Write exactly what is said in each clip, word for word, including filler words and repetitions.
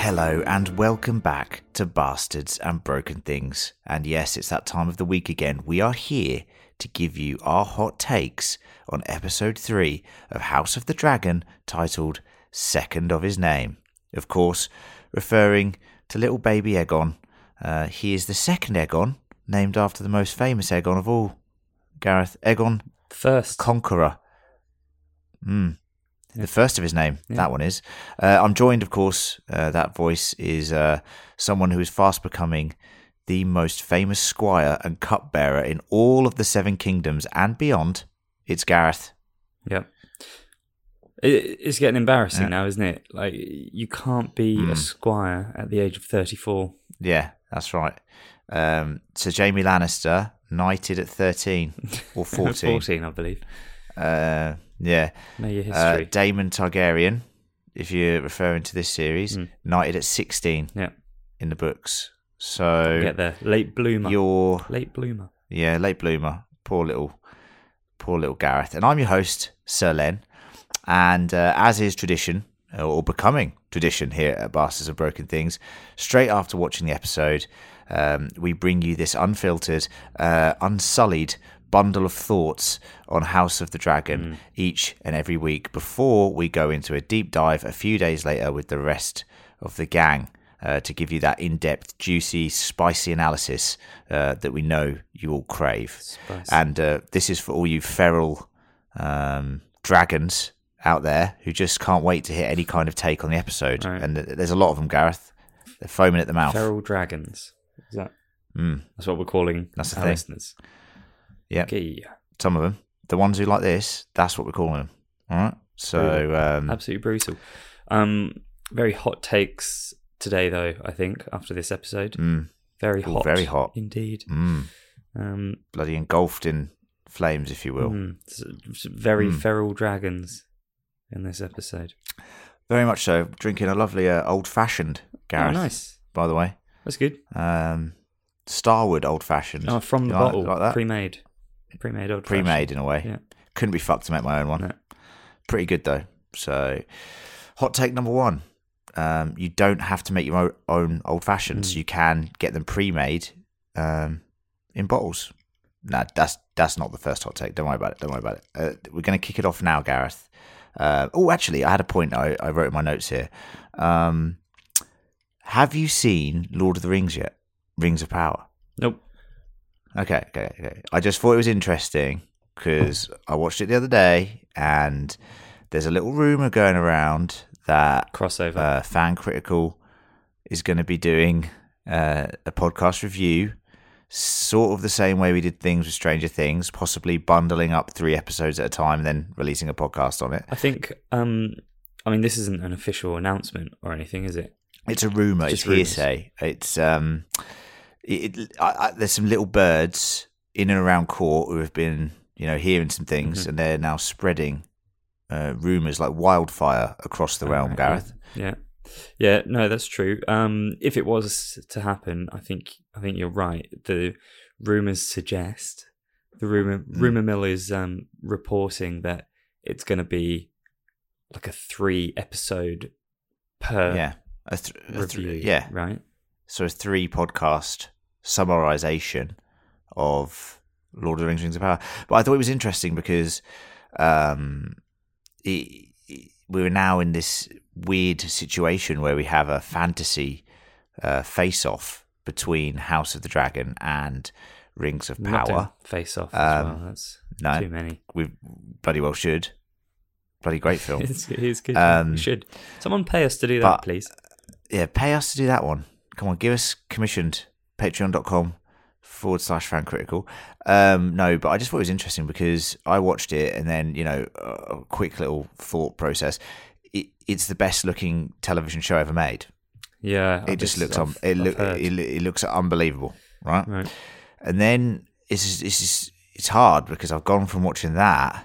Hello and welcome back to Bastards and Broken Things. And yes, it's that time of the week again. We are here to give you our hot takes on episode three of House of the Dragon, titled Second of His Name. Of course, referring to little baby Aegon. Uh, he is the second Aegon, named after the most famous Aegon of all. Gareth, Aegon First. Conqueror. Hmm. Yeah. The first of his name, Yeah. that one is. Uh, I'm joined, of course, uh, that voice is uh, someone who is fast becoming the most famous squire and cupbearer in all of the Seven Kingdoms and beyond. It's Gareth. Yep. It, it's getting embarrassing Yeah. now, isn't it? Like, you can't be Mm. a squire at the age of thirty-four. Yeah, that's right. Um, so Jaime Lannister, knighted at thirteen or fourteen. fourteen, I believe. Uh, yeah. Know your Uh, history. Daemon Targaryen, if you're referring to this series, Mm. knighted at sixteen Yeah. in the books. So Get there. Late bloomer. you're... Late bloomer. Yeah, late bloomer. Poor little, poor little Gareth. And I'm your host, Sir Len. And uh, as is tradition, or becoming tradition here at Bastards of Broken Things, straight after watching the episode, um, we bring you this unfiltered, uh, unsullied bundle of thoughts on House of the Dragon Mm. each and every week before we go into a deep dive a few days later with the rest of the gang. Uh, to give you that in-depth, juicy, spicy analysis uh, that we know you all crave. Spicy. And uh, this is for all you feral um, dragons out there who just can't wait to hear any kind of take on the episode. Right. And th- there's a lot of them, Gareth. They're foaming at the mouth. Feral dragons. Is that? Mm, That's what we're calling That's the our thing. listeners. yeah, Okay. some of them. The ones who like this, that's what we're calling them. All right? So, um, Absolutely brutal. Um, very hot takes today, though, I think, after this episode. mm, Very Ooh, hot. very hot. Indeed. mm, Um, bloody engulfed in flames, if you will. mm, s- s- very Mm. feral dragons in this episode. Very much so. Drinking a lovely uh, old-fashioned, Gareth, Oh, nice. by the way. That's good. Um, Starwood old-fashioned. Oh, from the You like- bottle. like that? Pre-made. Pre-made old Pre-made in a way. Yeah. Couldn't be fucked to make my own one. No. Pretty good though. So, hot take number one: um, you don't have to make your o- own old fashions. Mm. You can get them pre-made um, in bottles. No, that's that's not the first hot take. Don't worry about it. Don't worry about it. Uh, we're going to kick it off now, Gareth. Uh, oh, actually, I had a point I, I wrote in my notes here. Um, have you seen Lord of the Rings yet? Rings of Power. Nope. Okay, okay, okay. I just thought it was interesting because I watched it the other day, and there's a little rumor going around that Crossover. uh, Fan Critical is going to be doing uh, a podcast review, sort of the same way we did things with Stranger Things, possibly bundling up three episodes at a time and then releasing a podcast on it. I think, um, I mean, this isn't an official announcement or anything, is it? It's a rumor. It's It's, just rumours. hearsay. It's um, it, it, I, I, there's some little birds in and around court who have been, you know, hearing some things, Mhm. and they're now spreading uh, rumors like wildfire across the realm. Okay. Gareth. Yeah. Yeah, no, that's true. Um, if it was to happen, I think I think you're right. The rumors suggest the rumor Mm. rumor mill is um, reporting that it's going to be like a three episode per yeah, a th- a th- review. yeah. Right. So a three podcast summarization of Lord of the Rings: Rings of Power. But I thought it was interesting because um, it, it- we were now in this weird situation where we have a fantasy uh, face-off between House of the Dragon and Rings of Not doing Power. Face off as Um, well. That's No, too many. we bloody well should. Bloody great film. It's, it's good. Um, we should. Someone pay us to do but- that, please. Yeah, pay us to do that one. Come on, give us commissioned. Patreon.com forward slash fan critical. Um, no, but I just thought it was interesting because I watched it and then, you know, a quick little thought process. It, it's the best looking television show ever made. Yeah. It just this- looks, un- I've- it, I've look, heard. it, it looks unbelievable, right? Right. And then it's just, it's just, it's hard because I've gone from watching that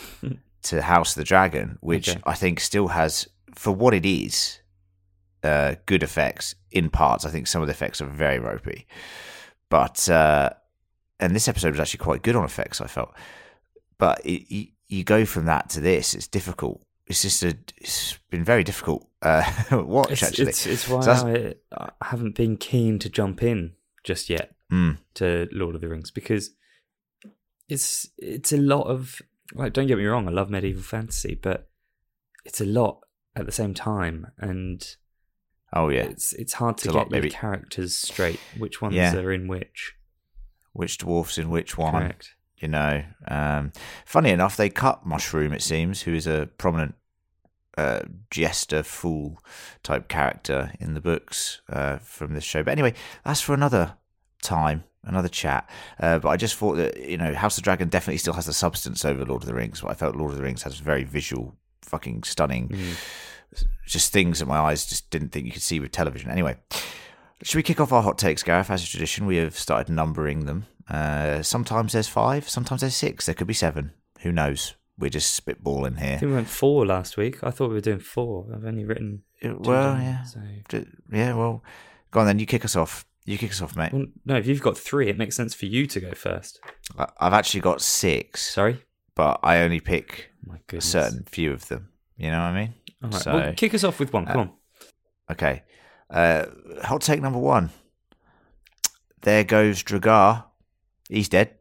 to House of the Dragon, which Okay. I think still has, for what it is, uh, good effects in parts. I think some of the effects are very ropey, but uh, and this episode was actually quite good on effects, I felt. But it, you, you go from that to this, it's difficult. It's just a, it's been very difficult uh, watch. It's, actually, it's, it's why so I, I haven't been keen to jump in just yet mm. to Lord of the Rings, because it's it's a lot of, like, don't get me wrong, I love medieval fantasy, but it's a lot at the same time, and oh yeah, it's it's hard to it's get lot, your maybe. characters straight, which ones Yeah. are in which. Which dwarf's in which one? Correct. You know, um, funny enough, they cut Mushroom, it seems, who is a prominent uh, jester, fool type character in the books uh, from this show. But anyway, that's for another time, another chat. Uh, but I just thought that, you know, House of the Dragon definitely still has the substance over Lord of the Rings. But I felt Lord of the Rings has very visual, fucking stunning, Mm. just things that my eyes just didn't think you could see with television. Anyway, should we kick off our hot takes, Gareth? As a tradition, we have started numbering them. Uh, sometimes there's five, sometimes there's six, there could be seven. Who knows? We're just spitballing I here. think we went four last week. I thought we were doing four. I've only written two Well, down, yeah. So. Yeah, well, go on then. You kick us off. You kick us off, mate. Well, no, if you've got three, it makes sense for you to go first. I- I've actually got six, Sorry? but I only pick Oh my a goodness. certain few of them. You know what I mean? All right. So- Well, kick us off with one. Come uh, on. Okay. Uh, hot take number one. There goes Dragar. He's dead.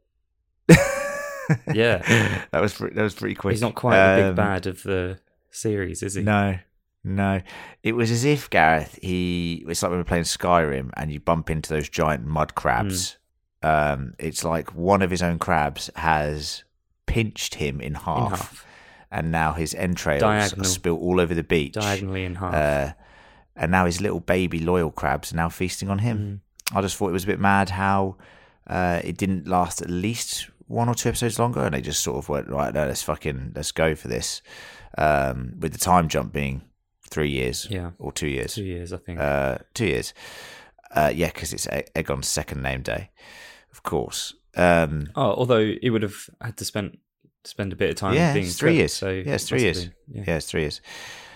Yeah. that was pretty, that was pretty quick. He's not quite the big Um, bad of the series, is he? No, no. It was as if Gareth. He. It's like when we're playing Skyrim and you bump into those giant mud crabs. Um, it's like one of his own crabs has pinched him in half, In half. and now his entrails Diagonal. are spilt all over the beach. Diagonally in half. Uh, and now his little baby loyal crabs are now feasting on him. Mm. I just thought it was a bit mad how uh, it didn't last at least one or two episodes longer, and they just sort of went, right, no, let's fucking let's go for this. Um, with the time jump being three years, Yeah. or two years, Two years, I think. uh, two years. Uh, yeah, because it's E- Aegon's second name day, of course. Um, oh, although he would have had to spend spend a bit of time yeah, being it's three prepped, years. So yeah, it's it three must have years. been- Yeah, it's three years.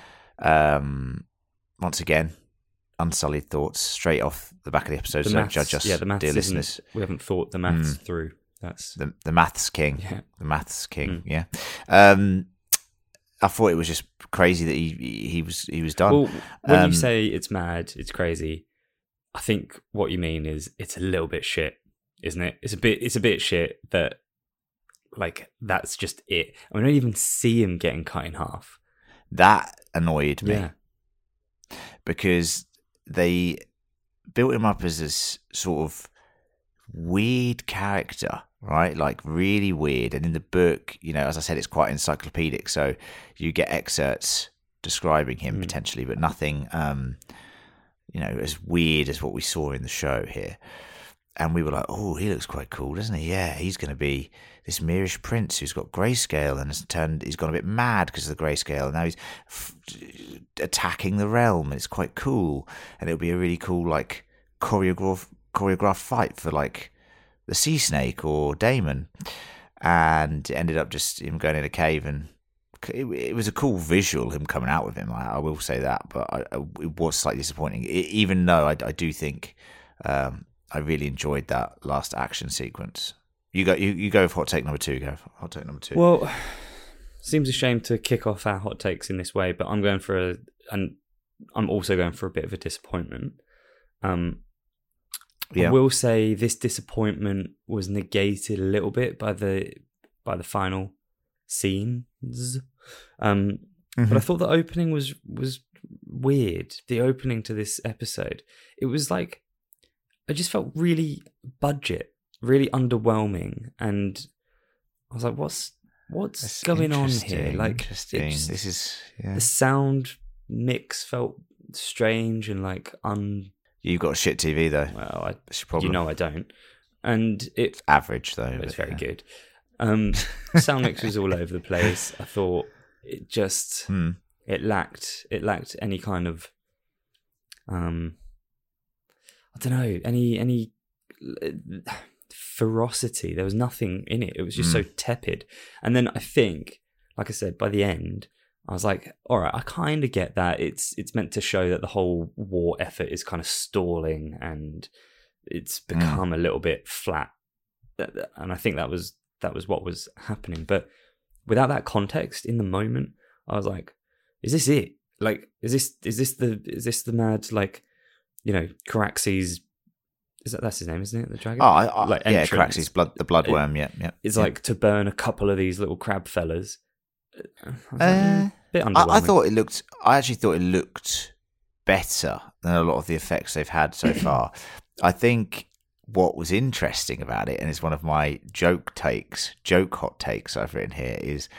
Um, once again, unsullied thoughts straight off the back of the episode. The so maths, don't judge us, yeah, the maths dear isn't- listeners. We haven't thought the maths Mm. through. That's The the maths king, yeah. the maths king. Mm. Yeah. Um, I thought it was just crazy that he he was he was done. Well, when Um, you say it's mad, it's crazy, I think what you mean is it's a little bit shit, isn't it? It's a bit it's a bit shit that, like, that's just it. And we don't even see him getting cut in half. That annoyed me Yeah. because they built him up as this sort of weird character, right? Like really weird. And in the book, you know, as I said, it's quite encyclopedic. So you get excerpts describing him Mm. potentially, but nothing, um, you know, as weird as what we saw in the show here. And we were like, oh, he looks quite cool, doesn't he? Yeah, he's going to be this Myrish prince who's got grayscale and has turned, he's gone a bit mad because of the grayscale. And now he's f- attacking the realm, and it's quite cool. And it'll be a really cool, like, choreograph, choreographed fight for, like, the sea snake or Daemon. And it ended up just him going in a cave, and it, it was a cool visual, him coming out with him. I, I will say that, but I, I, it was slightly disappointing, it, even though I, I do think um, I really enjoyed that last action sequence. You go, you, you go for hot take number two. Go for hot take number two. Well, seems a shame to kick off our hot takes in this way, but I'm going for a, and I'm also going for a bit of a disappointment. Um, yeah, I will say this disappointment was negated a little bit by the by the final scenes. Um, Mhm. But I thought the opening was was weird. The opening to this episode, it was like, I just felt really budget, really underwhelming, and I was like, "What's what's That's going on here?" interesting, Like, interesting. it just- This is yeah. the sound mix felt strange and like un. You've got shit T V though. Well, I, That's your problem. you know I don't, and it Average though. it's but, very yeah. good. Um, sound mix was all over the place. I thought it just Hmm. it lacked it lacked any kind of um I don't know any any uh, ferocity. There was nothing in it. It was just Mm. so tepid. And then I think, like I said, by the end, I was like, all right, I kind of get that. It's it's meant to show that the whole war effort is kind of stalling and it's become a little bit flat. And I think that was that was what was happening. But without that context in the moment, I was like, is this it? like, is this is this the is this the mad, like, you know, Caraxes? Is that that's his name, isn't it? The dragon. Oh, I, I, like yeah, entrance. Caraxes, blood, the bloodworm. Yeah, yeah. It's yeah. like to burn a couple of these little crab fellas. I was like, Uh, mm, bit I, underwhelming. I thought it looked. I actually thought it looked better than a lot of the effects they've had so far. I think what was interesting about it, and it's one of my joke takes, joke hot takes I've written here, is,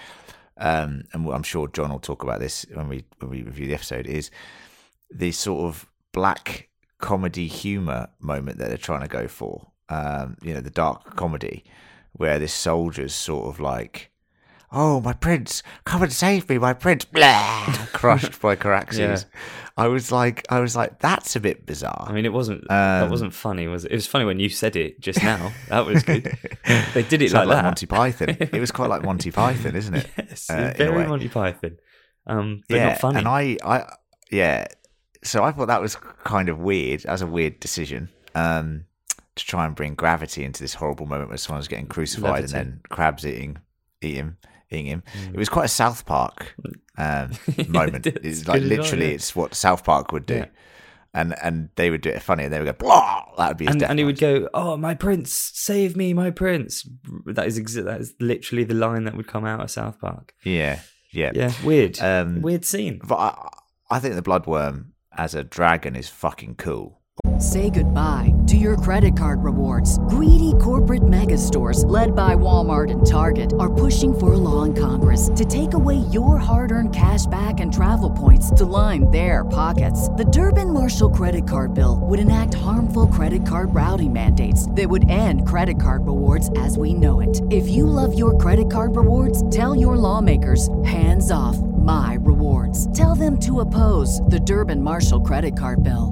um, and I'm sure John will talk about this when we when we review the episode, is the sort of black comedy humor moment that they're trying to go for. Um, you know, the dark comedy where this soldier's sort of like, "Oh, my prince, come and save me, my prince!" Blah, crushed by Caraxes. Yeah. I was like, I was like, that's a bit bizarre. I mean, it wasn't Um, that wasn't funny, was it? It was funny when you said it just now. That was good. They did it Sounded like like that. Monty Python. It was quite like Monty Python, isn't it? Yes, Uh, in a very way. Monty Python, um, but yeah, not funny. and I, I, yeah. So I thought that was kind of weird. That was a weird decision um, to try and bring gravity into this horrible moment where someone's getting crucified Levity. and then crabs eating, eat him, eating him. Mm. It was quite a South Park um, moment. It's It's good like as well, literally, yeah. it's what South Park would do. Yeah. And and they would do it funny, and they would go, blah! That would be his and, death and he would noise. go, "Oh, my prince, save me, my prince." That is exa- that is literally the line that would come out of South Park. Yeah, yeah. Yeah, weird, Um, weird scene. But I, I think the bloodworm as a dragon is fucking cool. Say goodbye to your credit card rewards. Greedy corporate mega stores, led by Walmart and Target, are pushing for a law in Congress to take away your hard-earned cash back and travel points to line their pockets. The Durbin-Marshall credit card bill would enact harmful credit card routing mandates that would end credit card rewards as we know it. If you love your credit card rewards, tell your lawmakers, hands off my rewards. Tell them to oppose the Durbin-Marshall credit card bill.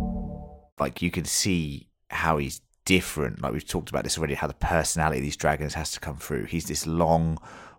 Like, you can see how he's different. Like, we've talked about this already, how the personality of these dragons has to come through. He's this long,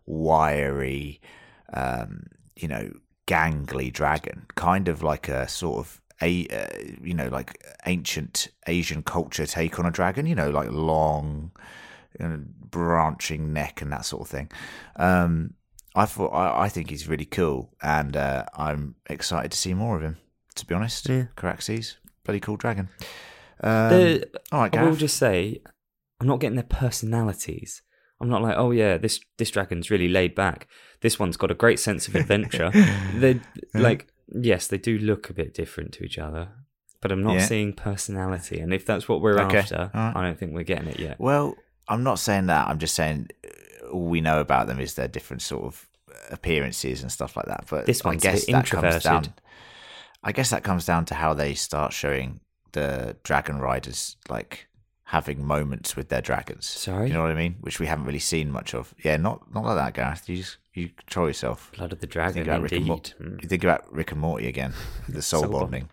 wiry, um, you know, gangly dragon, kind of like a sort of a uh, you know, like ancient Asian culture take on a dragon. You know, like long, you know, branching neck and that sort of thing. Um, I thought I, I think he's really cool, and uh, I'm excited to see more of him. To be honest, Yeah. Caraxes, bloody cool dragon. Um, The- all right, I will Gareth. just say, I'm not getting their personalities. I'm not like, oh yeah, this this dragon's really laid back. This one's got a great sense of adventure. They like, yes, they do look a bit different to each other, but I'm not Yeah. seeing personality. And if that's what we're Okay, after, all right. I don't think we're getting it yet. Well, I'm not saying that. I'm just saying uh, all we know about them is their different sort of appearances and stuff like that. But This I one's a guess bit that comes down. introverted. I guess that comes down to how they start showing the dragon riders like having moments with their dragons. Sorry? You know what I mean? Which we haven't really seen much of. Yeah, not not like that, Gareth. You just, you control yourself. Blood of the You dragon, think about Rick and indeed. Mor- Mm. you think about Rick and Morty again, the soul, Soul bonding.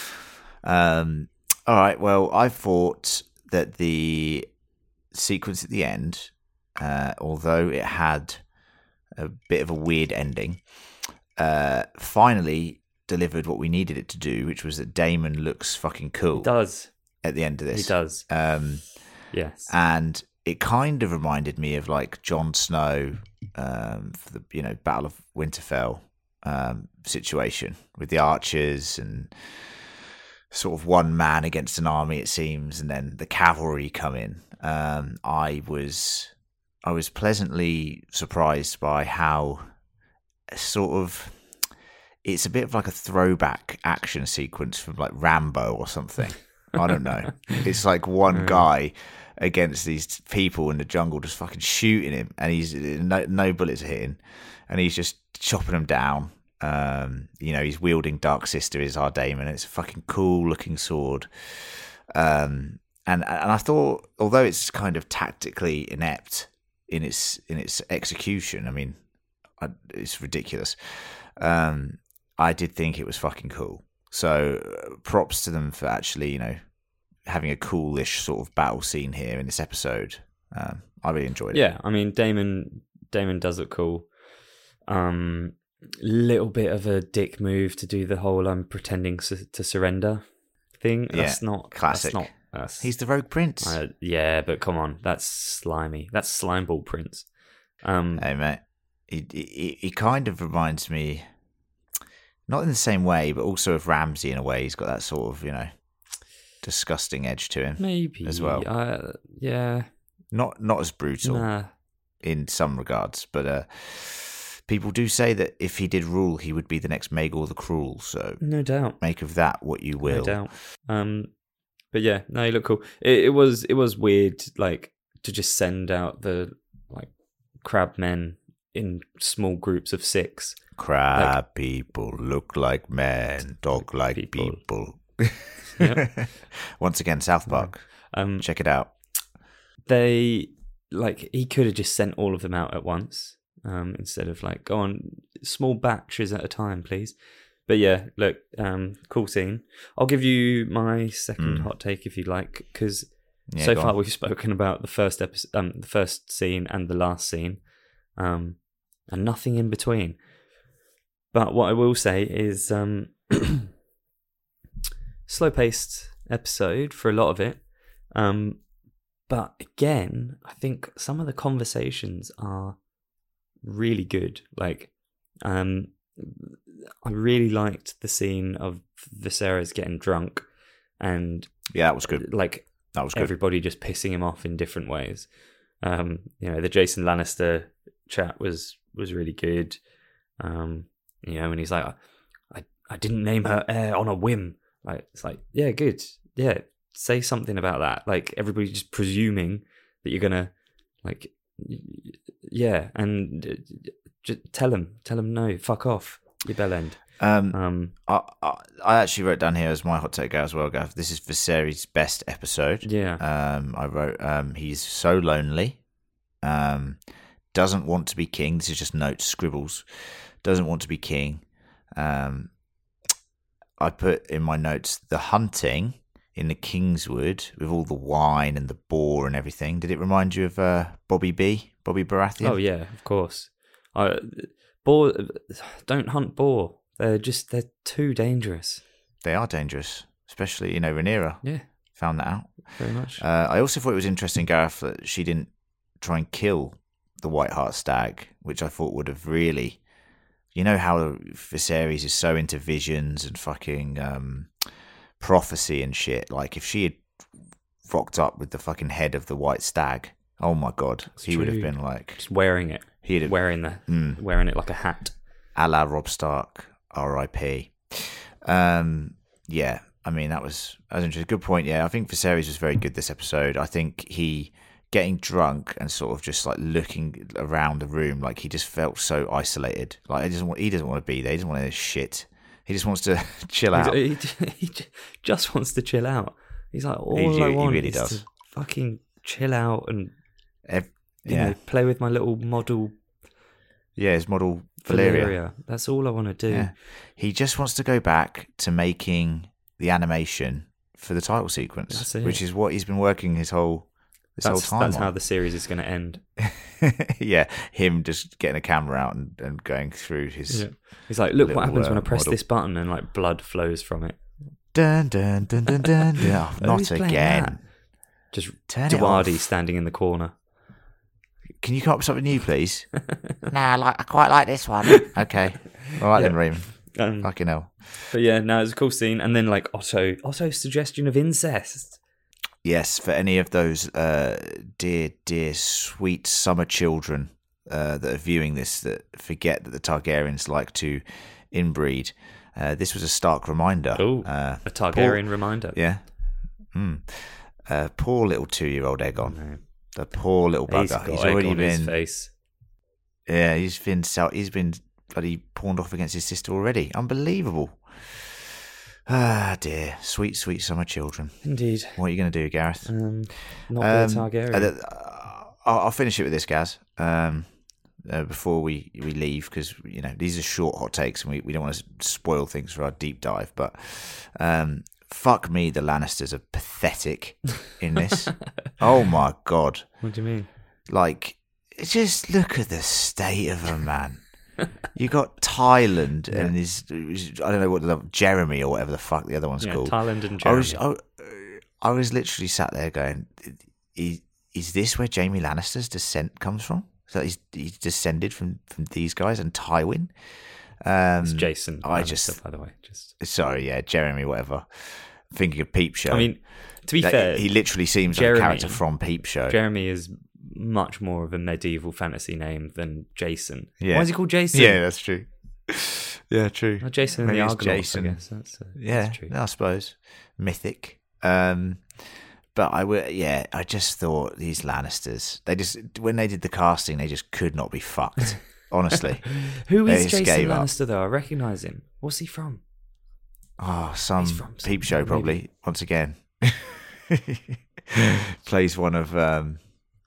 Um, all right. Well, I thought that the sequence at the end, uh, although it had a bit of a weird ending, uh, finally delivered what we needed it to do, which was that Damon looks fucking cool He does. at the end of He this. does. Um, Yes. and it kind of reminded me of like Jon Snow um, for the you know Battle of Winterfell um, situation with the archers and sort of one man against an army, it seems, and then the cavalry come in. Um, I was I was pleasantly surprised by how sort of it's a bit of like a throwback action sequence from like Rambo or something. I don't know. It's like one guy against these people in the jungle just fucking shooting him, and he's no, no bullets are hitting, and he's just chopping them down. Um, you know, he's wielding Dark Sister as our Daemon. It's a fucking cool looking sword. Um, and and I thought, although it's kind of tactically inept in its in its execution, I mean, I, it's ridiculous. Um, I did think it was fucking cool. So uh, props to them for actually, you know, having a coolish sort of battle scene here in this episode. Um, I really enjoyed it. Yeah, I mean, Damon Damon does look cool. Um, little bit of a dick move to do the whole "I'm pretending su- to surrender" thing. That's Yeah, not classic. That's not. That's, He's the Rogue Prince. uh, yeah, but come on, that's slimy. That's Slimeball Prince. Um, Hey, mate. He, he, he kind of reminds me... Not in the same way, but also with Ramsay in a way. He's got that sort of, you know, disgusting edge to him. Maybe as well. Uh, yeah. Not not as brutal Nah. in some regards, but uh, people do say that if he did rule, he would be the next Maegor the Cruel. So No doubt. make of that what you will. No doubt. Um, but yeah, no, he looked cool. It, it was it was weird, like to just send out the like crab men in small groups of six. Crab Like- people look like men, talk like people. people. Yep. Once again, South Park. Um, Check it out. they like he could have just sent all of them out at once, um, instead of like go on small batches at a time, please. But yeah, look, um, cool scene. I'll give you my second Mm. hot take if you like, because Yeah, so go far on. we've spoken about the first episode, um, the first scene and the last scene, um, and nothing in between. But what I will say is, um, slow-paced episode for a lot of it. Um, but again, I think some of the conversations are really good. Like, um, I really liked the scene of Viserys getting drunk and Yeah, that was good. like That was good. everybody just pissing him off in different ways. Um, you know, the Jason Lannister chat was was really good. Um, you know, and he's like, I I didn't name her heir on a whim. Like, it's like, yeah, good. Yeah, say something about that. Like, everybody just presuming that you're gonna, like, y- y- yeah, and uh, just tell him, tell him no, fuck off, you bellend. Um, Um, I, I I actually wrote down here as my hot take as well, Gav. This is Viserys' best episode. yeah, Um, I wrote, um, he's so lonely. Um, doesn't want to be king. This is just notes, scribbles. Doesn't want to be king. Um, I put in my notes the hunting in the Kingswood with all the wine and the boar and everything. Did it remind you of uh, Bobby B, Bobby Baratheon? oh yeah, of course. I boar, don't hunt boar. They're just they're too dangerous. They are dangerous, especially, you know, Rhaenyra Yeah, found that out. very much. Uh, I also thought it was interesting, Gareth, that she didn't try and kill the White Hart Stag, which I thought would have really, you know, how Viserys is so into visions and fucking um, prophecy and shit. Like, if she had rocked up with the fucking head of the White Stag, oh my god, It's he would have true. been like, Just wearing it, he'd have, wearing the Mm. wearing it like a hat. a la Rob Stark, R I P. Um, yeah, I mean, that was, that was interesting. Good point. Yeah, I think Viserys was very good this episode. I think he getting drunk and sort of just like looking around the room, like he just felt so isolated. Like he doesn't want, he doesn't want to be there. He doesn't want any shit. He just wants to chill out. He, he, he just wants to chill out. He's like, all He- I he want really is does. to fucking chill out and Ev- you yeah, know play with my little model yeah. His model Valeria. Valeria. That's all I want to do. Yeah, he just wants to go back to making the animation for the title sequence, That's it. which is what he's been working his whole this That's, whole time that's on. how the series is going to end. Yeah, him just getting a camera out and, and going through his Yeah. He's like, look what little, happens when I uh, press model. this button and like blood flows from it. dun dun dun dun dun. dun. Oh, Oh, not who's playing again. that? Just Turn it Dwardy off. standing in the corner. Can you come up with something new, please? nah, I like I quite like this one. Okay, all right then, Yeah. Raymond. Um, Fucking hell. but yeah, no, it's a cool scene. And then like Otto, Otto's suggestion of incest. Yes, for any of those uh, dear, dear, sweet summer children uh, that are viewing this that forget that the Targaryens like to inbreed, uh, this was a stark reminder. Oh, uh, a Targaryen reminder. yeah. Mm. Uh, poor little two-year-old Aegon. No. The poor little He's bugger. got He's, egg already on his been. face. Yeah, he's been. sel- He's been bloody pawned off against his sister already. Unbelievable. Ah, dear, sweet, sweet summer children. Indeed. What are you going to do, Gareth? Um, not Um, be a Targaryen. uh, I'll, I'll finish it with this, Gaz. Um, uh, before we, we leave, because you know these are short hot takes, and we, we don't want to spoil things for our deep dive. But um, fuck me, the Lannisters are pathetic in this. Oh my god! What do you mean? Like, just look at the state of them, man. You got Thailand Yeah. and his, I don't know what the Jeremy or whatever the fuck the other one's Yeah, called. Thailand and I Jeremy. was, I, I was literally sat there going, is, is this where Jamie Lannister's descent comes from? So he's, he's descended from, from these guys and Tywin? Um, It's Jason. I Lannister, just, by the way, just sorry, yeah, Jeremy, whatever. Thinking of Peep Show. I mean, to be That- fair, he literally seems Jeremy- like a character from Peep Show. Jeremy is much more of a medieval fantasy name than Jason. Yeah. Why is he called Jason? Yeah, that's true. Yeah, true. Oh, Jason and Maybe the it's Argonauts, Jason. I guess. That's, uh, Yeah, that's true. I suppose mythic. Um, but I would, yeah, I just thought these Lannisters. They just when they did the casting, they just could not be fucked. Honestly, Who They is just Jason gave up. Lannister, though? I recognise him. What's he from? oh, some He's from Peep something, Show maybe. probably once again. Plays one of um,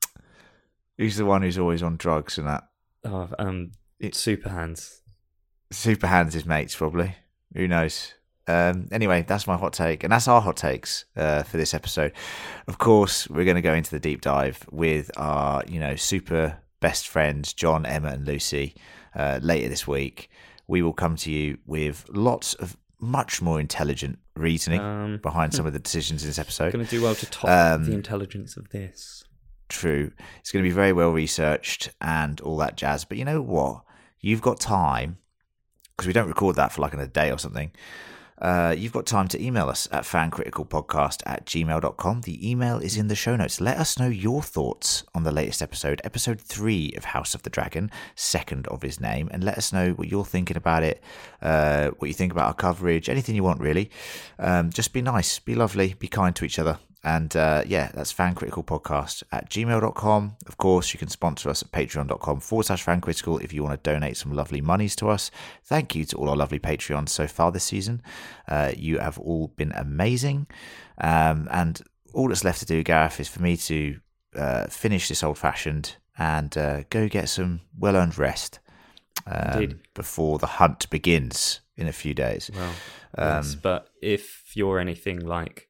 who's the one who's always on drugs and that. Oh, um, It- Super Hands. Super Hands his mates probably. Who knows? Um, anyway, that's my hot take, and that's our hot takes uh, for this episode. Of course, we're going to go into the deep dive with our, you know, super best friends, John, Emma, and Lucy, uh, later this week. We will come to you with lots of much more intelligent reasoning Um, behind some of the decisions in this episode. Going to do well to top Um, the intelligence of this. True. It's going to be very well researched and all that jazz. But you know what? You've got time, because we don't record that for like in a day or something. Uh, you've got time to email us at fancriticalpodcast at gmail dot com. The email is in the show notes. Let us know your thoughts on the latest episode, episode three of House of the Dragon, second of his name, and let us know what you're thinking about it, uh, what you think about our coverage, anything you want, really. Um, just be nice, be lovely, be kind to each other. And uh, yeah, that's fancriticalpodcast at gmail dot com. Of course, you can sponsor us at patreon.com forward slash fancritical if you want to donate some lovely monies to us. Thank you to all our lovely Patreons so far this season. Uh, you have all been amazing. Um, and all that's left to do, Gareth, is for me to uh, finish this old-fashioned and uh, go get some well-earned rest um, Indeed. before the hunt begins in a few days. Well, Um, yes, but if you're anything like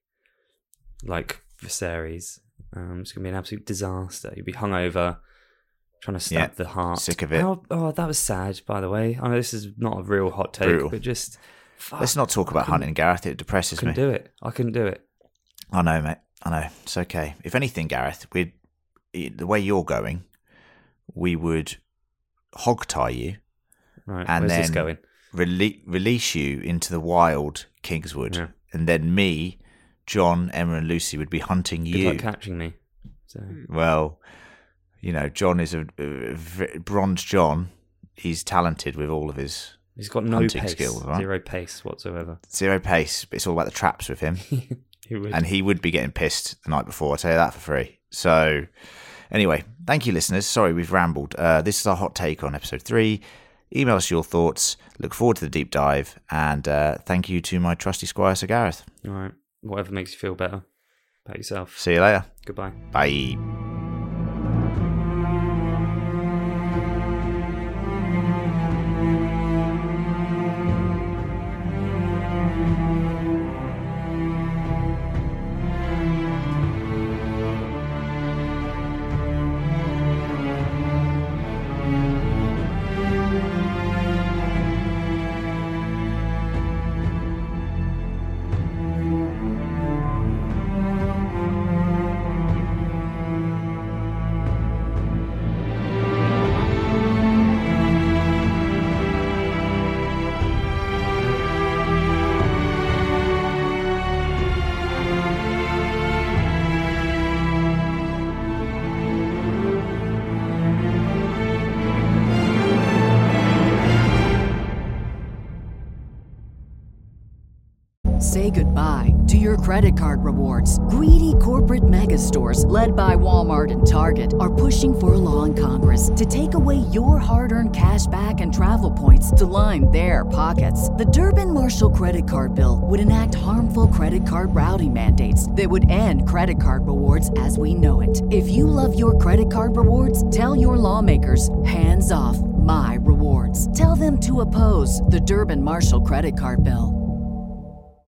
like Viserys, um, it's going to be an absolute disaster. You'll be hungover, trying to stab Yeah, the heart. sick of it. Oh, oh, that was sad, by the way. I know this is not a real hot take, Brutal. but just... Fuck, Let's not talk about hunting, Gareth. It depresses I couldn't me. do it. I couldn't do it. I know, mate. I know. It's okay. If anything, Gareth, we'd the way you're going, we would hog tie you, Right, and where's then this going? rele- release you into the wild Kingswood, Yeah. and then me, John, Emma, and Lucy would be hunting Good you. luck catching me. So, Well, you know, John is a, a, a bronze John. He's talented with all of his he's got no hunting pace, skills, right? zero pace whatsoever. zero pace. But it's all about the traps with him. He would. And he would be getting pissed the night before. I'll tell you that for free. So, anyway, thank you, listeners. Sorry, we've rambled. Uh, this is our hot take on episode three. Email us your thoughts. Look forward to the deep dive. And uh, thank you to my trusty squire, Sir Gareth. All right, whatever makes you feel better about yourself. See you later. Goodbye. Bye. Say goodbye to your credit card rewards. Greedy corporate mega stores, led by Walmart and Target, are pushing for a law in Congress to take away your hard-earned cash back and travel points to line their pockets. The Durbin-Marshall credit card bill would enact harmful credit card routing mandates that would end credit card rewards as we know it. If you love your credit card rewards, tell your lawmakers, hands off my rewards. Tell them to oppose the Durbin-Marshall credit card bill.